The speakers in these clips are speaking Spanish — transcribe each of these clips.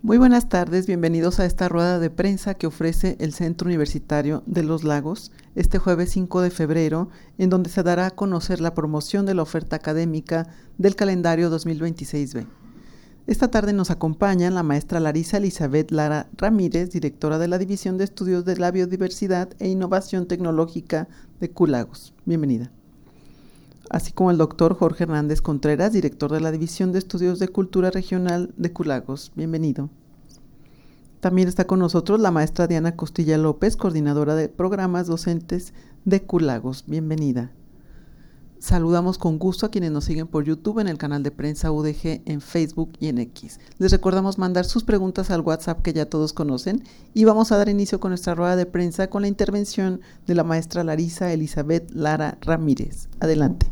Muy buenas tardes, bienvenidos a esta rueda de prensa que ofrece el Centro Universitario de Los Lagos este jueves 5 de febrero, en donde se dará a conocer la promoción de la oferta académica del calendario 2026B. Esta tarde nos acompañan la maestra Larisa Elizabeth Lara Ramírez, directora de la División de Estudios de la Biodiversidad e Innovación Tecnológica de QLagos. Bienvenida. Así como el doctor Jorge Hernández Contreras, director de la División de Estudios de Cultura Regional de QLagos. Bienvenido. También está con nosotros la maestra Diana Costilla López, coordinadora de programas docentes de QLagos. Bienvenida. Saludamos con gusto a quienes nos siguen por YouTube, en el canal de Prensa UDG, en Facebook y en X. Les recordamos mandar sus preguntas al WhatsApp que ya todos conocen y vamos a dar inicio con nuestra rueda de prensa con la intervención de la maestra Larisa Elizabeth Lara Ramírez. Adelante.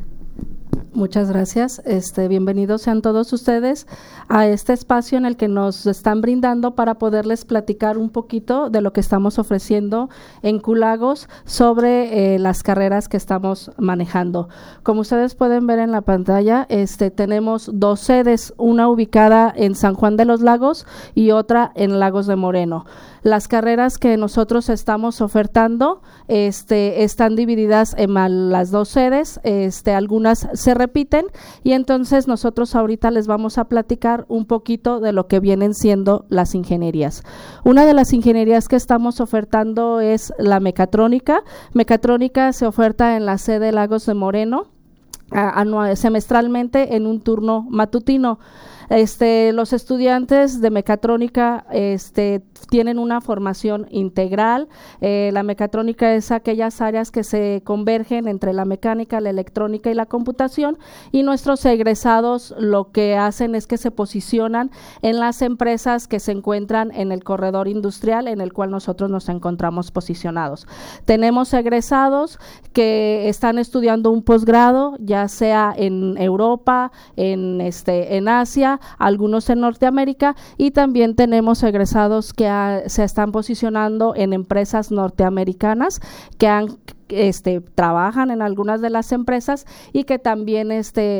Muchas gracias. Bienvenidos sean todos ustedes a este espacio en el que nos están brindando para poderles platicar un poquito de lo que estamos ofreciendo en QLagos sobre las carreras que estamos manejando. Como ustedes pueden ver en la pantalla, tenemos dos sedes, una ubicada en San Juan de los Lagos y otra en Lagos de Moreno. Las carreras que nosotros estamos ofertando están divididas en las dos sedes, algunas se repiten y entonces nosotros ahorita les vamos a platicar un poquito de lo que vienen siendo las ingenierías. Una de las ingenierías que estamos ofertando es la mecatrónica. Mecatrónica se oferta en la sede Lagos de Moreno semestralmente en un turno matutino. Los estudiantes de mecatrónica tienen una formación integral. La mecatrónica es aquellas áreas que se convergen entre la mecánica, la electrónica y la computación, y nuestros egresados lo que hacen es que se posicionan en las empresas que se encuentran en el corredor industrial en el cual nosotros nos encontramos posicionados. Tenemos egresados que están estudiando un posgrado, ya sea en Europa, en Asia, algunos en Norteamérica, y también tenemos egresados que se están posicionando en empresas norteamericanas que trabajan en algunas de las empresas y que también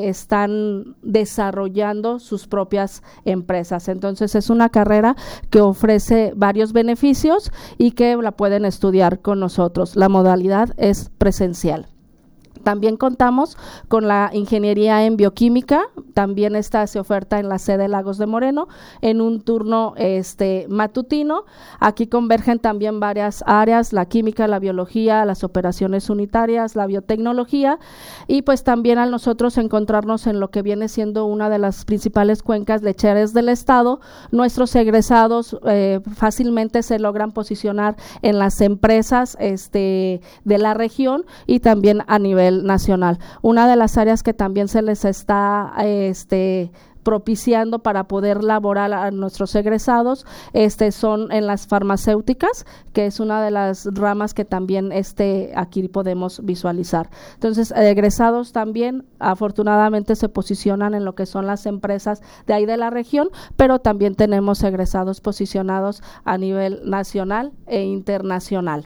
están desarrollando sus propias empresas. Entonces es una carrera que ofrece varios beneficios y que la pueden estudiar con nosotros. La modalidad es presencial. También contamos con la ingeniería en bioquímica, también esta se oferta en la sede Lagos de Moreno en un turno matutino. Aquí convergen también varias áreas, la química, la biología, las operaciones unitarias, la biotecnología, y pues también al nosotros encontrarnos en lo que viene siendo una de las principales cuencas lecheras del estado, nuestros egresados fácilmente se logran posicionar en las empresas de la región y también a nivel nacional. Una de las áreas que también se les está propiciando para poder laborar a nuestros egresados son en las farmacéuticas, que es una de las ramas que también aquí podemos visualizar. Entonces, egresados también afortunadamente se posicionan en lo que son las empresas de ahí de la región, pero también tenemos egresados posicionados a nivel nacional e internacional.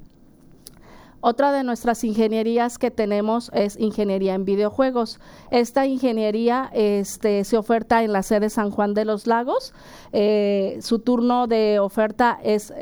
Otra de nuestras ingenierías que tenemos es ingeniería en videojuegos. Esta ingeniería se oferta en la sede San Juan de los Lagos. Su turno de oferta es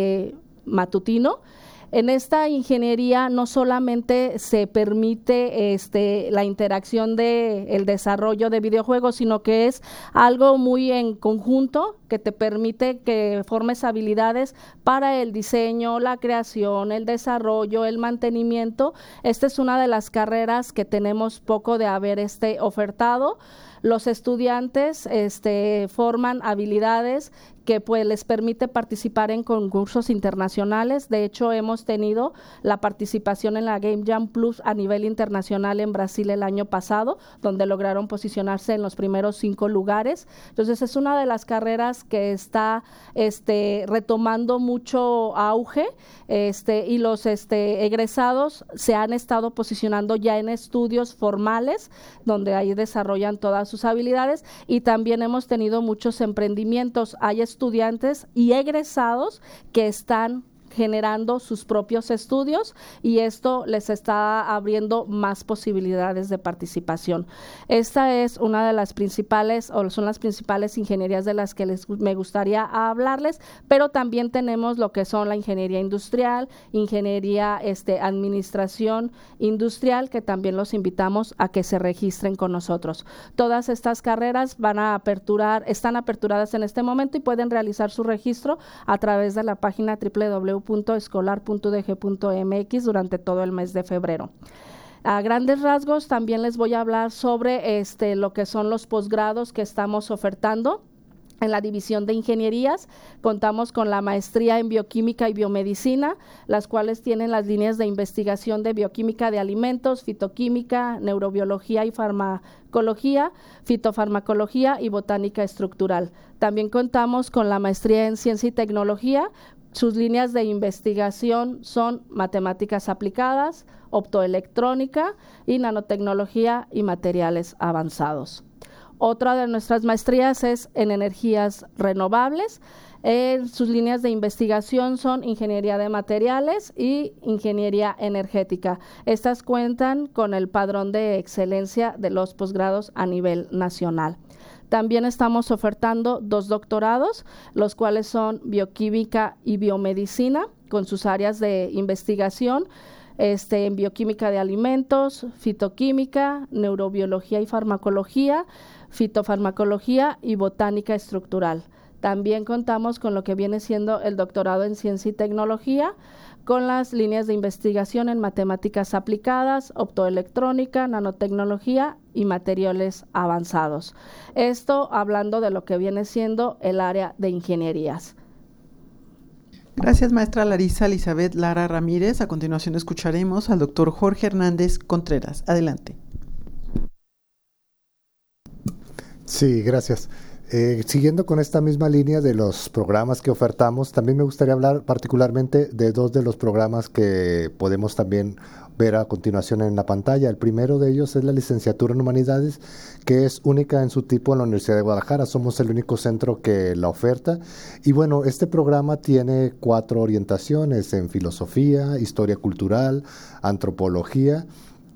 matutino. En esta ingeniería no solamente se permite la interacción el desarrollo de videojuegos, sino que es algo muy en conjunto que te permite que formes habilidades para el diseño, la creación, el desarrollo, el mantenimiento. Esta es una de las carreras que tenemos poco de haber ofertado. Los estudiantes forman habilidades que pues les permite participar en concursos internacionales. De hecho, hemos tenido la participación en la Game Jam Plus a nivel internacional en Brasil el año pasado, donde lograron posicionarse en los primeros 5 lugares. Entonces, es una de las carreras que está retomando mucho auge, y los egresados se han estado posicionando ya en estudios formales, donde ahí desarrollan todas sus habilidades, y también hemos tenido muchos emprendimientos. Hay estudiantes y egresados que están generando sus propios estudios y esto les está abriendo más posibilidades de participación. Esta es una de las principales, o son las principales ingenierías de las que me gustaría hablarles, pero también tenemos lo que son la ingeniería industrial, ingeniería administración industrial, que también los invitamos a que se registren con nosotros. Todas estas carreras están aperturadas en este momento y pueden realizar su registro a través de la página www.escolar.udg.mx durante todo el mes de febrero. A grandes rasgos también les voy a hablar sobre lo que son los posgrados que estamos ofertando. En la división de ingenierías contamos con la maestría en bioquímica y biomedicina, las cuales tienen las líneas de investigación de bioquímica de alimentos, fitoquímica, neurobiología y farmacología, fitofarmacología y botánica estructural. También contamos con la maestría en ciencia y tecnología. Sus líneas de investigación son matemáticas aplicadas, optoelectrónica y nanotecnología y materiales avanzados. Otra de nuestras maestrías es en energías renovables. Sus líneas de investigación son ingeniería de materiales y ingeniería energética. Estas cuentan con el padrón de excelencia de los posgrados a nivel nacional. También estamos ofertando 2 doctorados, los cuales son bioquímica y biomedicina, con sus áreas de investigación, en bioquímica de alimentos, fitoquímica, neurobiología y farmacología, fitofarmacología y botánica estructural. También contamos con lo que viene siendo el doctorado en ciencia y tecnología, con las líneas de investigación en matemáticas aplicadas, optoelectrónica, nanotecnología y materiales avanzados. Esto hablando de lo que viene siendo el área de ingenierías. Gracias, maestra Larisa Elizabeth Lara Ramírez. A continuación escucharemos al doctor Jorge Hernández Contreras. Adelante. Sí, gracias. Siguiendo con esta misma línea de los programas que ofertamos, también me gustaría hablar particularmente de 2 de los programas que podemos también ver a continuación en la pantalla. El primero de ellos es la licenciatura en Humanidades, que es única en su tipo en la Universidad de Guadalajara. Somos el único centro que la oferta. Y bueno, este programa tiene 4 orientaciones en filosofía, historia cultural, antropología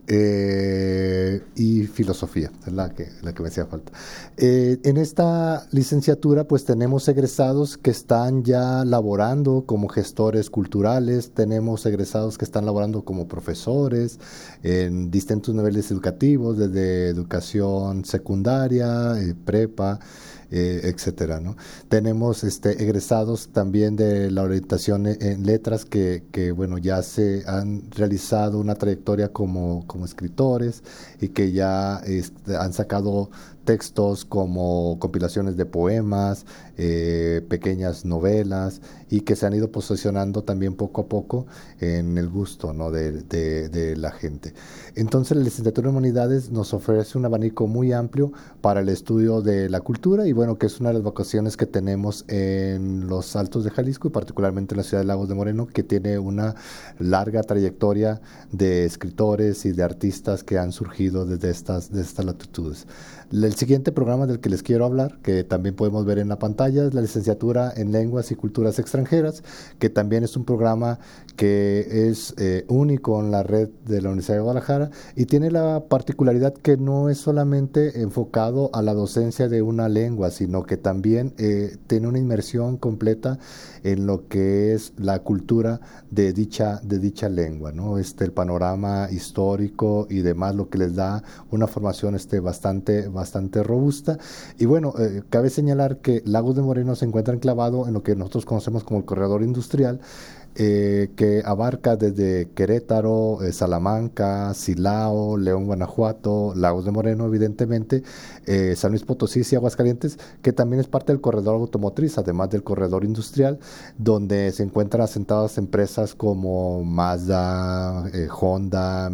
y filosofía, es la que me hacía falta. En esta licenciatura pues tenemos egresados que están ya laborando como gestores culturales, tenemos egresados que están laborando como profesores en distintos niveles educativos, desde educación secundaria, prepa, etcétera, ¿no? Tenemos egresados también de la orientación en letras que bueno, ya se han realizado una trayectoria como escritores y que ya han sacado textos como compilaciones de poemas, pequeñas novelas, y que se han ido posicionando también poco a poco en el gusto, ¿no?, de la gente. Entonces la licenciatura en Humanidades nos ofrece un abanico muy amplio para el estudio de la cultura, y bueno, que es una de las vocaciones que tenemos en los Altos de Jalisco y particularmente en la ciudad de Lagos de Moreno, que tiene una larga trayectoria de escritores y de artistas que han surgido desde estas latitudes. El siguiente programa del que les quiero hablar, que también podemos ver en la pantalla, es la licenciatura en Lenguas y Culturas Extranjeras, que también es un programa que es único en la red de la Universidad de Guadalajara y tiene la particularidad que no es solamente enfocado a la docencia de una lengua, sino que también tiene una inmersión completa en lo que es la cultura de dicha lengua, ¿no? El panorama histórico y demás, lo que les da una formación bastante robusta. Y bueno, cabe señalar que Lagos de Moreno se encuentra enclavado en lo que nosotros conocemos como el corredor industrial, que abarca desde Querétaro, Salamanca, Silao, León, Guanajuato, Lagos de Moreno, evidentemente, San Luis Potosí y Aguascalientes, que también es parte del corredor automotriz, además del corredor industrial, donde se encuentran asentadas empresas como Mazda, Honda,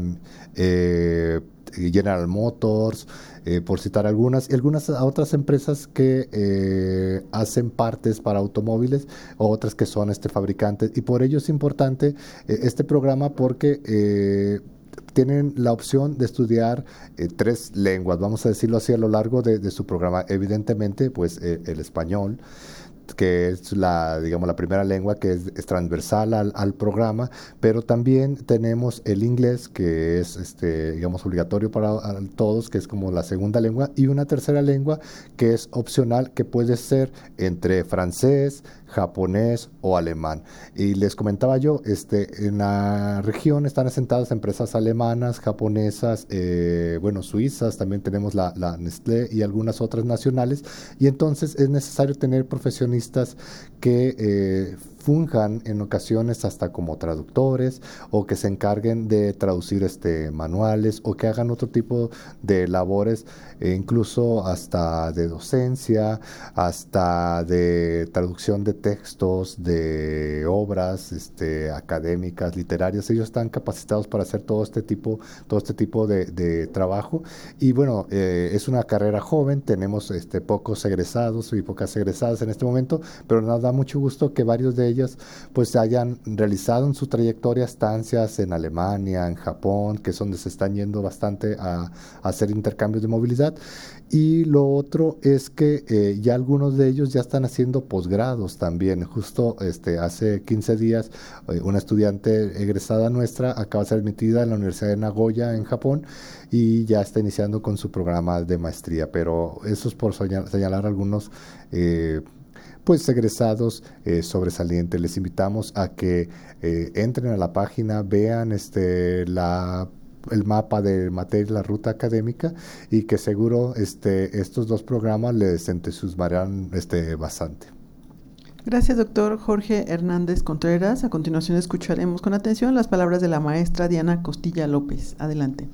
General Motors, por citar algunas, y algunas otras empresas que hacen partes para automóviles, o otras que son fabricantes, y por ello es importante este programa porque tienen la opción de estudiar 3 lenguas, vamos a decirlo así, a lo largo de su programa. Evidentemente, pues el español, que es la primera lengua que es transversal al programa, pero también tenemos el inglés, que es obligatorio para todos, que es como la segunda lengua, y una tercera lengua que es opcional, que puede ser entre francés, japonés o alemán. Y les comentaba yo, en la región están asentadas empresas alemanas, japonesas, suizas, también tenemos la Nestlé y algunas otras nacionales, y entonces es necesario tener profesionistas que funjan en ocasiones hasta como traductores, o que se encarguen de traducir manuales, o que hagan otro tipo de labores, incluso hasta de docencia, hasta de traducción de textos, de obras académicas, literarias. Ellos están capacitados para hacer todo este tipo de trabajo. Y bueno, es una carrera joven, tenemos pocos egresados y pocas egresadas en este momento, pero nos da mucho gusto que varios de ellas pues hayan realizado en su trayectoria estancias en Alemania, en Japón, que es donde se están yendo bastante a hacer intercambios de movilidad. Y lo otro es que ya algunos de ellos ya están haciendo posgrados también. Justo hace 15 días una estudiante egresada nuestra acaba de ser admitida en la Universidad de Nagoya en Japón y ya está iniciando con su programa de maestría. Pero eso es por señalar algunos egresados sobresalientes. Les invitamos a que entren a la página, vean el mapa de materia, la ruta académica, y que seguro estos dos programas les entusiasmarán bastante. Gracias, doctor Jorge Hernández Contreras. A continuación escucharemos con atención las palabras de la maestra Diana Costilla López. Adelante.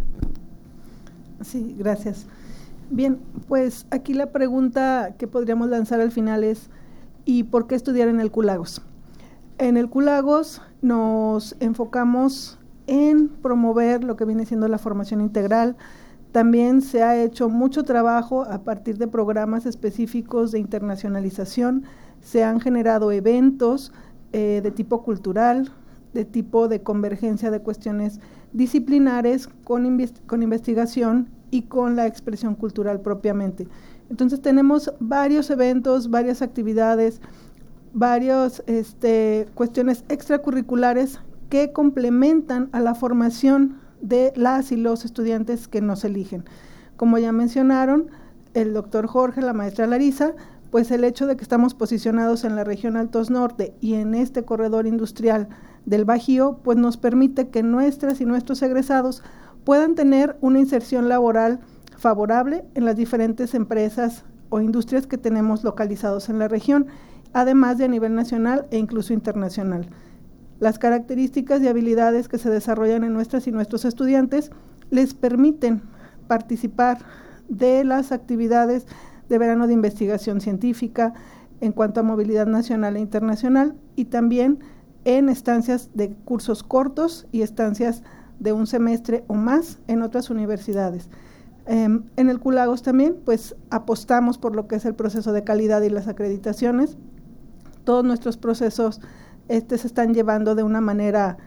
Sí, gracias. Bien, pues aquí la pregunta que podríamos lanzar al final es: ¿y por qué estudiar en el Q-Lagos? En el Q-Lagos nos enfocamos en promover lo que viene siendo la formación integral. También se ha hecho mucho trabajo a partir de programas específicos de internacionalización. Se han generado eventos de tipo cultural, de tipo de convergencia de cuestiones disciplinares con investigación y con la expresión cultural propiamente. Entonces tenemos varios eventos, varias actividades, varias cuestiones extracurriculares que complementan a la formación de las y los estudiantes que nos eligen. Como ya mencionaron el doctor Jorge, la maestra Larisa, pues el hecho de que estamos posicionados en la región Altos Norte y en este corredor industrial del Bajío, pues nos permite que nuestras y nuestros egresados puedan tener una inserción laboral favorable en las diferentes empresas o industrias que tenemos localizados en la región, además de a nivel nacional e incluso internacional. Las características y habilidades que se desarrollan en nuestras y nuestros estudiantes les permiten participar de las actividades de verano de investigación científica en cuanto a movilidad nacional e internacional, y también en estancias de cursos cortos y estancias de un semestre o más en otras universidades. En el Q-Lagos también pues apostamos por lo que es el proceso de calidad y las acreditaciones. Todos nuestros procesos se están llevando de una manera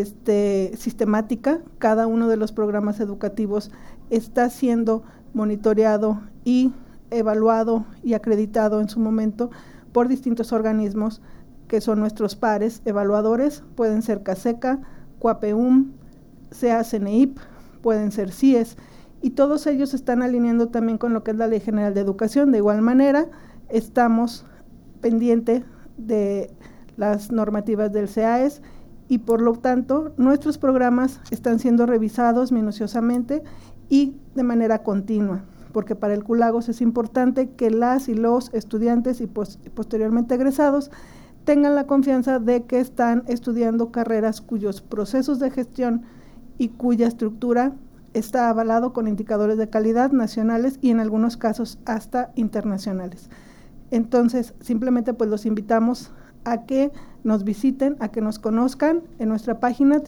sistemática. Cada uno de los programas educativos está siendo monitoreado y evaluado y acreditado en su momento por distintos organismos que son nuestros pares evaluadores. Pueden ser CASECA, CUAPEUM, CEA-CNEIP, pueden ser CIES, y todos ellos están alineando también con lo que es la Ley General de Educación. De igual manera, estamos pendientes de las normativas del CEAES y por lo tanto nuestros programas están siendo revisados minuciosamente y de manera continua, porque para el Q-Lagos es importante que las y los estudiantes y posteriormente egresados tengan la confianza de que están estudiando carreras cuyos procesos de gestión y cuya estructura está avalado con indicadores de calidad nacionales y en algunos casos hasta internacionales. Entonces, simplemente pues los invitamos a que nos visiten, a que nos conozcan en nuestra página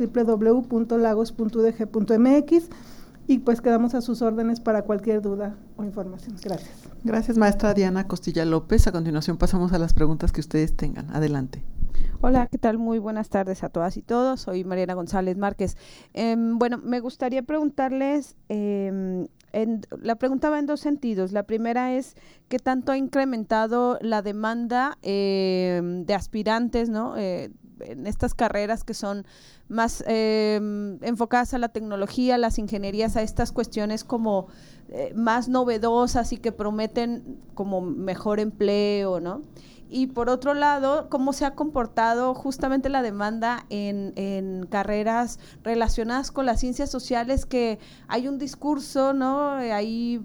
www.lagos.udg.mx y pues quedamos a sus órdenes para cualquier duda o información. Gracias. Gracias, maestra Diana Costilla López. A continuación pasamos a las preguntas que ustedes tengan. Adelante. Hola, ¿qué tal? Muy buenas tardes a todas y todos. Soy Mariana González Márquez. Bueno, me gustaría preguntarles, la pregunta va en dos sentidos. La primera es, ¿qué tanto ha incrementado la demanda de aspirantes, ¿no? En estas carreras que son más enfocadas a la tecnología, las ingenierías, a estas cuestiones como más novedosas y que prometen como mejor empleo, ¿no? Y por otro lado, ¿cómo se ha comportado justamente la demanda en carreras relacionadas con las ciencias sociales? Que hay un discurso, ¿no? Ahí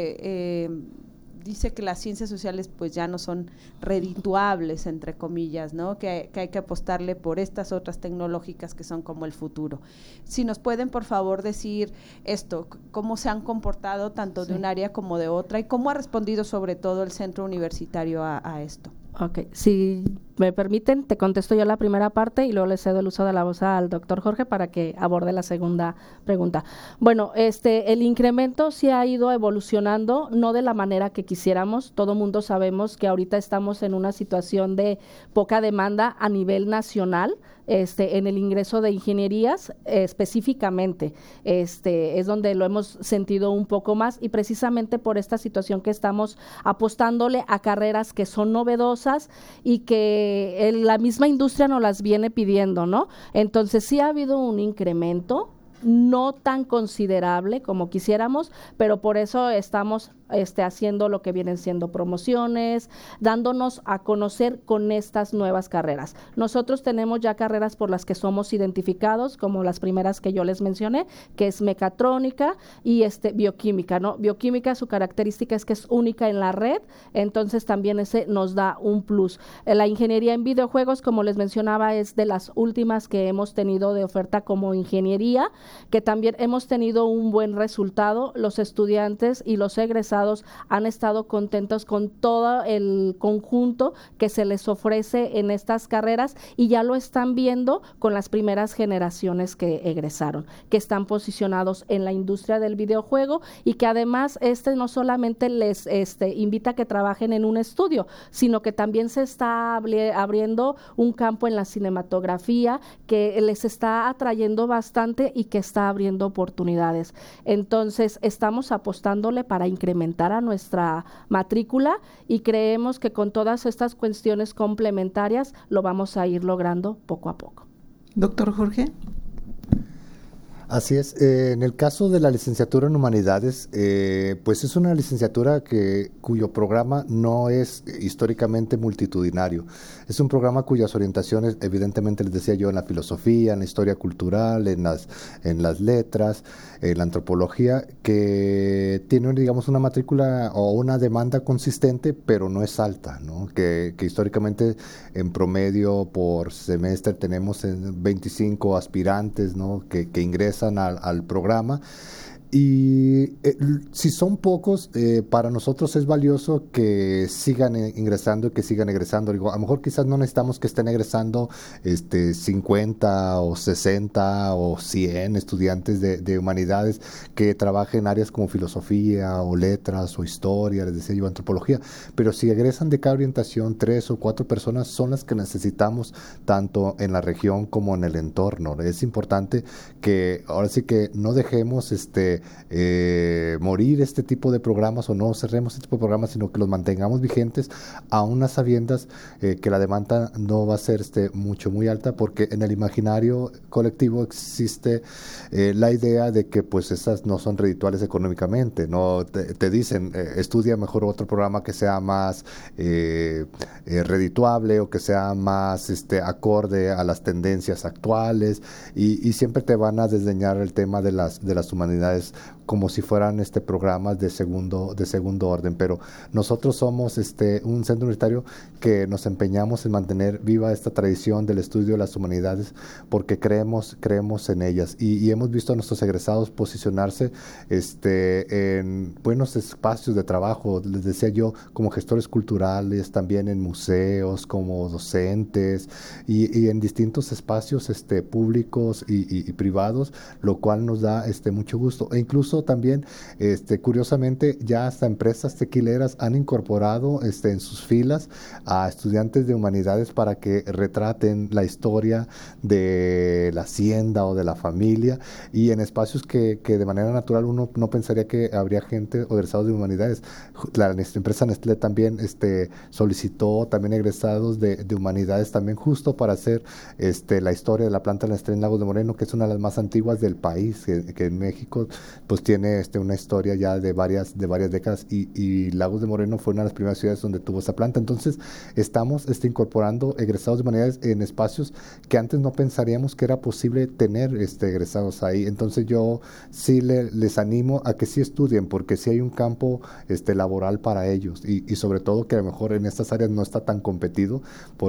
que dice que las ciencias sociales pues ya no son redituables, entre comillas, ¿no? Que hay que apostarle por estas otras tecnológicas que son como el futuro. Si nos pueden, por favor, decir esto, cómo se han comportado tanto de un área como de otra y cómo ha respondido sobre todo el centro universitario a esto. Ok, si me permiten, te contesto yo la primera parte y luego le cedo el uso de la voz al doctor Jorge para que aborde la segunda pregunta. Bueno, el incremento sí ha ido evolucionando, no de la manera que quisiéramos. Todo mundo sabemos que ahorita estamos en una situación de poca demanda a nivel nacional, en el ingreso de ingenierías específicamente, es donde lo hemos sentido un poco más y precisamente por esta situación que estamos apostándole a carreras que son novedosas y que la misma industria nos las viene pidiendo, ¿no? Entonces sí ha habido un incremento, no tan considerable como quisiéramos, pero por eso estamos haciendo lo que vienen siendo promociones, dándonos a conocer con estas nuevas carreras. Nosotros tenemos ya carreras por las que somos identificados, como las primeras que yo les mencioné, que es mecatrónica y bioquímica, ¿no? Bioquímica, su característica es que es única en la red, entonces también ese nos da un plus. La ingeniería en videojuegos, como les mencionaba, es de las últimas que hemos tenido de oferta como ingeniería, que también hemos tenido un buen resultado. Los estudiantes y los egresados han estado contentos con todo el conjunto que se les ofrece en estas carreras y ya lo están viendo con las primeras generaciones que egresaron, que están posicionados en la industria del videojuego y que además no solamente les invita a que trabajen en un estudio, sino que también se está abriendo un campo en la cinematografía que les está atrayendo bastante y que está abriendo oportunidades. Entonces, estamos apostándole para incrementar a nuestra matrícula y creemos que con todas estas cuestiones complementarias lo vamos a ir logrando poco a poco. Doctor Jorge. Así es. En el caso de la licenciatura en Humanidades, pues es una licenciatura cuyo programa no es históricamente multitudinario. Es un programa cuyas orientaciones, evidentemente les decía yo, en la filosofía, en la historia cultural, en las letras, en la antropología, que tiene, digamos, una matrícula o una demanda consistente, pero no es alta, ¿no? Que históricamente en promedio por semestre tenemos 25 aspirantes, ¿no? que ingresan al programa. Y si son pocos, para nosotros es valioso que sigan ingresando y que sigan egresando. Digo, a lo mejor quizás no necesitamos que estén egresando 50 o 60 o 100 estudiantes de humanidades que trabajen en áreas como filosofía o letras o historia, les decía yo, antropología, pero si egresan de cada orientación 3 o 4 personas son las que necesitamos tanto en la región como en el entorno. Es importante que ahora sí que no dejemos morir este tipo de programas o no cerremos este tipo de programas, sino que los mantengamos vigentes a unas sabiendas que la demanda no va a ser muy alta, porque en el imaginario colectivo existe la idea de que pues esas no son redituables económicamente, no te dicen estudia mejor otro programa que sea más redituable o que sea más acorde a las tendencias actuales y siempre te van a desdeñar el tema de las humanidades como si fueran programas de segundo orden, pero nosotros somos un centro universitario que nos empeñamos en mantener viva esta tradición del estudio de las humanidades porque creemos en ellas y hemos visto a nuestros egresados posicionarse en buenos espacios de trabajo, les decía yo, como gestores culturales, también en museos, como docentes y en distintos espacios públicos y privados, lo cual nos da mucho gusto. E incluso también, curiosamente, ya hasta empresas tequileras han incorporado en sus filas a estudiantes de humanidades para que retraten la historia de la hacienda o de la familia, y en espacios que de manera natural uno no pensaría que habría gente o egresados de humanidades. La empresa Nestlé también solicitó también egresados de humanidades también, justo para hacer la historia de la planta Nestlé en Lagos de Moreno, que es una de las más antiguas del país, que en México pues tiene una historia ya de varias décadas, y Lagos de Moreno fue una de las primeras ciudades donde tuvo esa planta. Entonces estamos incorporando egresados de humanidades en espacios que antes no pensaríamos que era posible tener egresados ahí. Entonces yo sí les animo a que sí estudien, porque sí hay un campo laboral para ellos, y sobre todo que a lo mejor en estas áreas no está tan competido,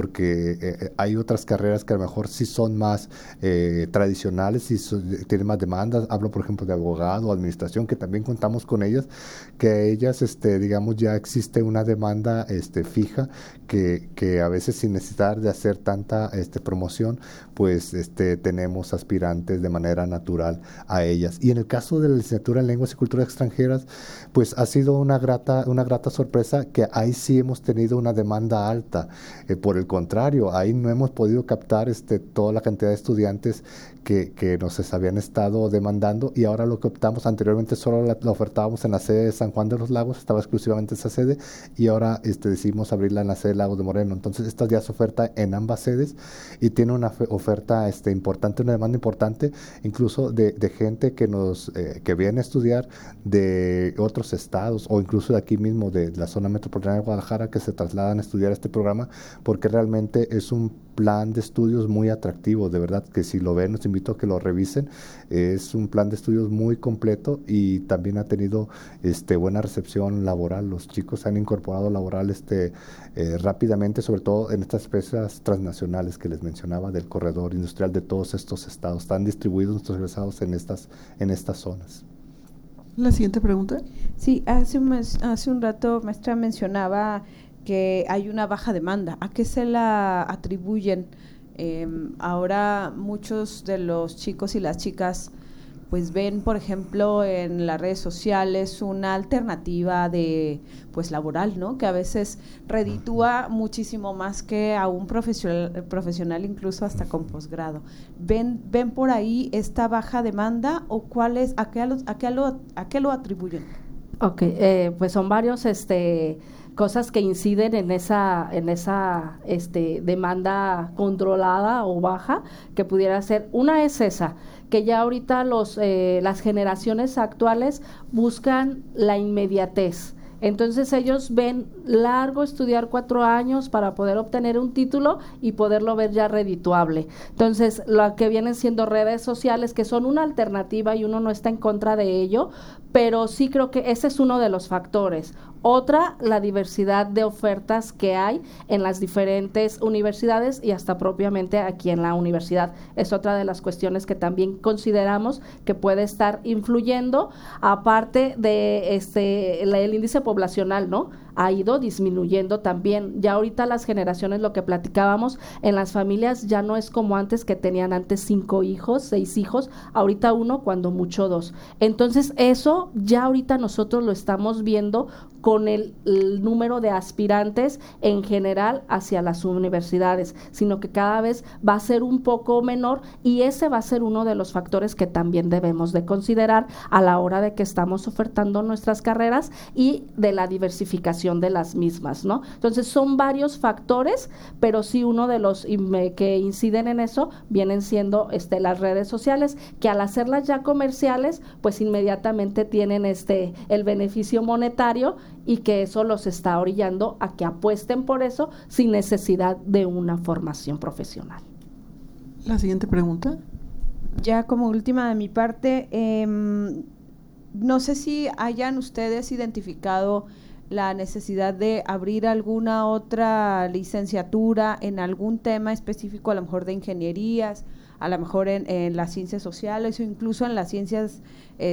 porque hay otras carreras que a lo mejor sí son más tradicionales y tienen más demandas. Hablo, por ejemplo, de abogado, administración, que también contamos con ellas, que ellas, digamos, ya existe una demanda fija, que a veces sin necesitar de hacer tanta promoción, pues tenemos aspirantes de manera natural a ellas. Y en el caso de la licenciatura en Lenguas y Culturas Extranjeras, pues ha sido una grata sorpresa, que ahí sí hemos tenido una demanda alta. Por el contrario, ahí no hemos podido captar toda la cantidad de estudiantes que nos habían estado demandando, y ahora lo que optamos, anteriormente solo la ofertábamos en la sede de San Juan de los Lagos, estaba exclusivamente esa sede, y ahora decidimos abrirla en la sede de Lagos de Moreno. Entonces esta ya se oferta en ambas sedes, y tiene una oferta importante, una demanda importante, incluso de gente que viene a estudiar de otros estados, o incluso de aquí mismo, de la zona metropolitana de Guadalajara, que se trasladan a estudiar este programa, porque realmente es un plan de estudios muy atractivo. De verdad que si lo ven, los invito a que lo revisen. Es un plan de estudios muy completo, y también ha tenido buena recepción laboral. Los chicos se han incorporado laboral rápidamente, sobre todo en estas empresas transnacionales que les mencionaba, del corredor industrial de todos estos estados. Están distribuidos nuestros egresados en estas zonas. La siguiente pregunta. Sí, hace un rato, maestra, mencionaba que hay una baja demanda. ¿A qué se la atribuyen? Ahora muchos de los chicos y las chicas pues ven, por ejemplo, en las redes sociales una alternativa de pues laboral, ¿no? Que a veces reditúa muchísimo más que a un profesional incluso hasta con posgrado. ¿Ven por ahí esta baja demanda, o cuál es, a qué lo atribuyen? Ok, pues son varios cosas que inciden en esa demanda controlada o baja, que pudiera ser. Una es esa, que ya ahorita las generaciones actuales buscan la inmediatez. Entonces ellos ven largo estudiar 4 años para poder obtener un título y poderlo ver ya redituable. Entonces, lo que vienen siendo redes sociales, que son una alternativa y uno no está en contra de ello, pero sí creo que ese es uno de los factores. Otra, la diversidad de ofertas que hay en las diferentes universidades, y hasta propiamente aquí en la universidad. Es otra de las cuestiones que también consideramos que puede estar influyendo, aparte de el índice poblacional, ¿no? Ha ido disminuyendo también. Ya ahorita las generaciones, lo que platicábamos, en las familias ya no es como antes, que tenían antes 5 hijos, 6 hijos, ahorita 1, cuando mucho 2. Entonces eso ya ahorita nosotros lo estamos viendo con el número de aspirantes en general hacia las universidades, sino que cada vez va a ser un poco menor, y ese va a ser uno de los factores que también debemos de considerar a la hora de que estamos ofertando nuestras carreras y de la diversificación de las mismas, ¿no? Entonces son varios factores, pero sí uno de los que inciden en eso vienen siendo las redes sociales, que al hacerlas ya comerciales, pues inmediatamente tienen el beneficio monetario, y que eso los está orillando a que apuesten por eso sin necesidad de una formación profesional. La siguiente pregunta. Ya como última de mi parte, no sé si hayan ustedes identificado la necesidad de abrir alguna otra licenciatura en algún tema específico, a lo mejor de ingenierías, a lo mejor en las ciencias sociales, o incluso en las ciencias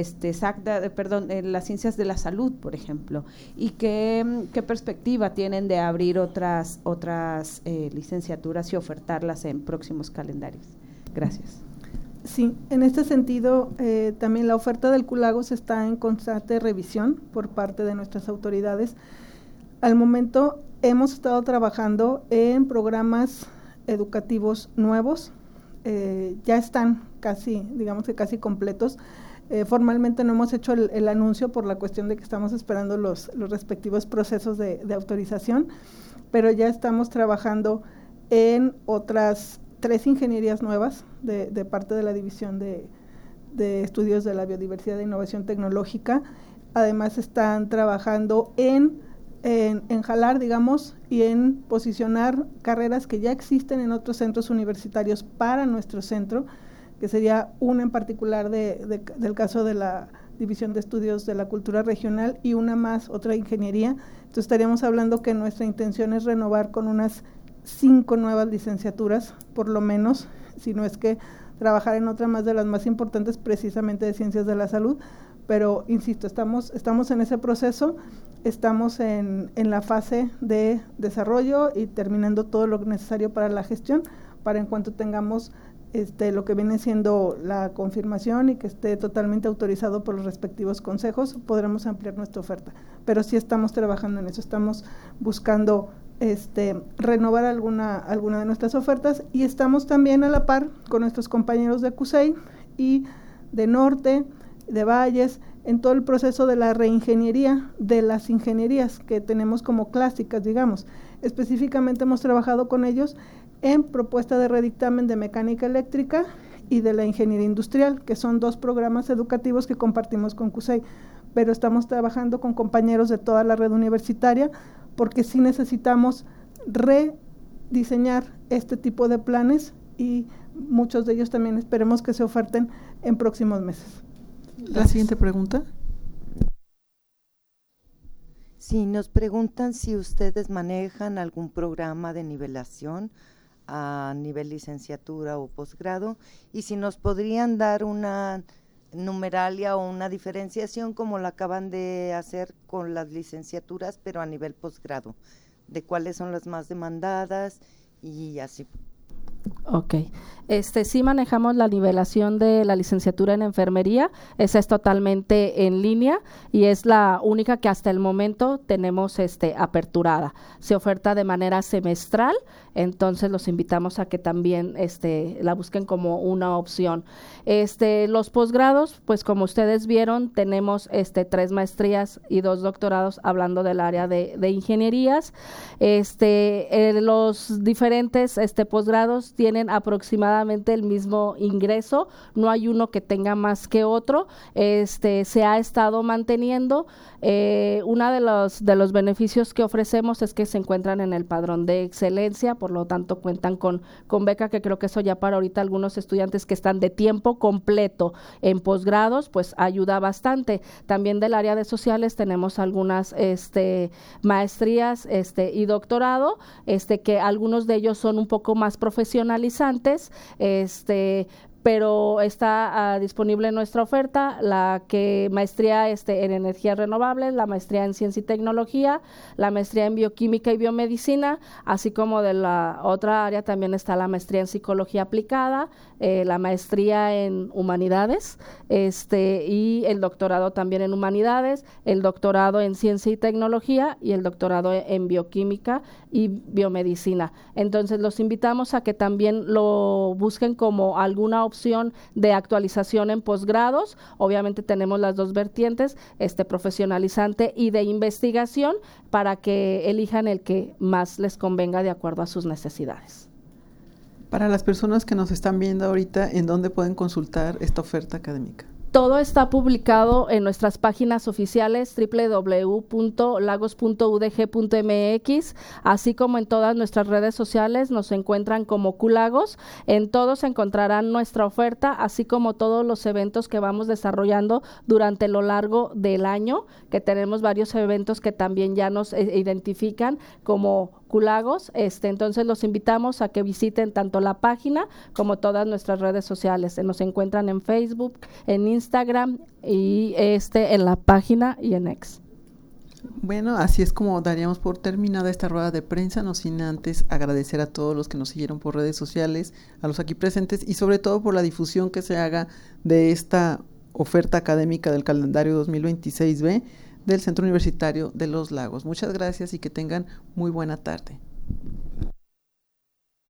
en las ciencias de la salud, por ejemplo. ¿Y qué perspectiva tienen de abrir otras licenciaturas y ofertarlas en próximos calendarios? Gracias. Sí, en este sentido, también la oferta del CULAGOS está en constante revisión por parte de nuestras autoridades. Al momento hemos estado trabajando en programas educativos nuevos, ya están casi, digamos que casi completos. Formalmente no hemos hecho el anuncio por la cuestión de que estamos esperando los respectivos procesos de autorización, pero ya estamos trabajando en otras 3 ingenierías nuevas de parte de la División de Estudios de la Biodiversidad e Innovación Tecnológica. Además están trabajando en jalar, digamos, y en posicionar carreras que ya existen en otros centros universitarios para nuestro centro, que sería una en particular del caso de la División de Estudios de la Cultura Regional y una más, otra ingeniería. Entonces estaríamos hablando que nuestra intención es renovar con unas 5 nuevas licenciaturas, por lo menos, si no es que trabajar en otra más de las más importantes, precisamente de Ciencias de la Salud, pero insisto, estamos en ese proceso, estamos en la fase de desarrollo y terminando todo lo necesario para la gestión, para en cuanto tengamos lo que viene siendo la confirmación y que esté totalmente autorizado por los respectivos consejos, podremos ampliar nuestra oferta. Pero sí estamos trabajando en eso, estamos buscando renovar alguna de nuestras ofertas y estamos también a la par con nuestros compañeros de CUSEI y de Norte, de Valles, en todo el proceso de la reingeniería de las ingenierías que tenemos como clásicas, digamos. Específicamente hemos trabajado con ellos en propuesta de redictamen de mecánica eléctrica y de la ingeniería industrial, que son 2 programas educativos que compartimos con CUSEI, pero estamos trabajando con compañeros de toda la red universitaria porque sí necesitamos rediseñar este tipo de planes y muchos de ellos también esperemos que se oferten en próximos meses. La siguiente pregunta. Sí, nos preguntan si ustedes manejan algún programa de nivelación a nivel licenciatura o posgrado y si nos podrían dar una numeralia o una diferenciación como la acaban de hacer con las licenciaturas, pero a nivel posgrado, de cuáles son las más demandadas y así. Ok, sí manejamos la nivelación de la licenciatura en enfermería, esa es totalmente en línea y es la única que hasta el momento tenemos aperturada. Se oferta de manera semestral, entonces los invitamos a que también la busquen como una opción. Los posgrados, pues como ustedes vieron, tenemos 3 maestrías y 2 doctorados hablando del área de ingenierías. Los diferentes posgrados tienen aproximadamente el mismo ingreso, no hay uno que tenga más que otro, se ha estado manteniendo. Uno de los beneficios que ofrecemos es que se encuentran en el padrón de excelencia, por lo tanto cuentan con beca, que creo que eso ya para ahorita algunos estudiantes que están de tiempo completo en posgrados, pues ayuda bastante. También del área de sociales tenemos algunas maestrías y doctorado, que algunos de ellos son un poco más profesionalizantes, pero está disponible en nuestra oferta la maestría en energías renovables, la maestría en ciencia y tecnología, la maestría en bioquímica y biomedicina, así como de la otra área también está la maestría en psicología aplicada, la maestría en humanidades, y el doctorado también en humanidades, el doctorado en ciencia y tecnología y el doctorado en bioquímica y biomedicina. Entonces los invitamos a que también lo busquen como alguna opción de actualización en posgrados. Obviamente tenemos las 2 vertientes, profesionalizante y de investigación, para que elijan el que más les convenga de acuerdo a sus necesidades. Para las personas que nos están viendo ahorita, ¿en dónde pueden consultar esta oferta académica? Todo está publicado en nuestras páginas oficiales www.lagos.udg.mx, así como en todas nuestras redes sociales nos encuentran como CULAGOS. En todos encontrarán nuestra oferta, así como todos los eventos que vamos desarrollando durante lo largo del año, que tenemos varios eventos que también ya nos identifican como CULAGOS. Entonces los invitamos a que visiten tanto la página como todas nuestras redes sociales. Nos encuentran en Facebook, en Instagram y en la página y en X. Bueno, así es como daríamos por terminada esta rueda de prensa, no sin antes agradecer a todos los que nos siguieron por redes sociales, a los aquí presentes y sobre todo por la difusión que se haga de esta oferta académica del calendario 2026B del Centro Universitario de Los Lagos. Muchas gracias y que tengan muy buena tarde.